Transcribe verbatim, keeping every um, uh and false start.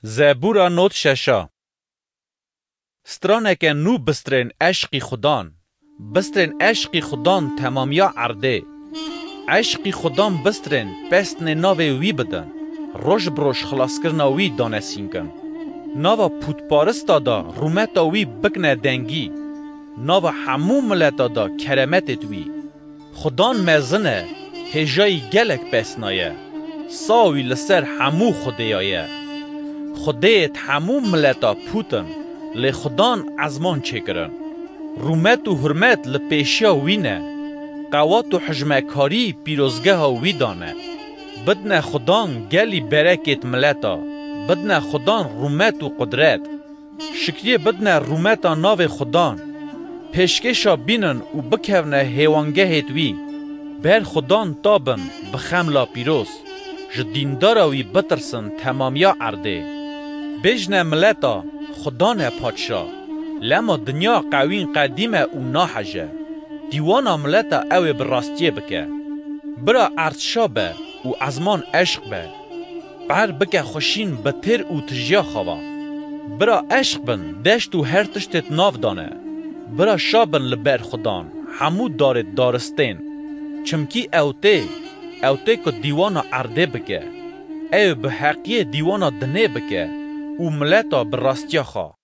زبورا نوت ششا سترانک نو بسترین عشقی خدان بسترین عشقی خدان تمامیا عرده عشقی خدان بسترین پستن ناوی وی بدن روش بروش خلاص کرنا وی دانسین کن ناوا پودپارستا دا رومتا وی بکنه دنگی ناوا همو ملتا دا کرمتت وی خدان مزنه هجای گلک پسنایه ساوی لسر همو خدایایه خدایت همو ملتا پوتن لی خدان ازمان چکرن رومت و حرمت لپیشیا وینه قوات و حجمکاری پیروزگه ها وی دانه بدن خدان گلی برکت ملتا بدن خدان رومت و قدرت شکریه بدن رومتا ناو خدان پیشکشا بینن و بکونه هیوانگه هیتوی بر خدان تابن بخملا پیروز جدینداراوی بترسن تمامیا عرده بجنه ملتا خدان پادشا لما دنیا قوین قدیمه و ناحجه دیوانا ملتا اوی براستیه بکه برا ارتشا به و ازمان عشق به بر بکه خوشین بتر و تجیا خوا برا عشق بن دشت و هر تشتت ناف دانه برا شابن لبر خدان همو دارد دارستین چمکی اوته اوته که دیوانا عرده بکه او به حقیه دیوانا دنه بکه و ملتا براستیا خوا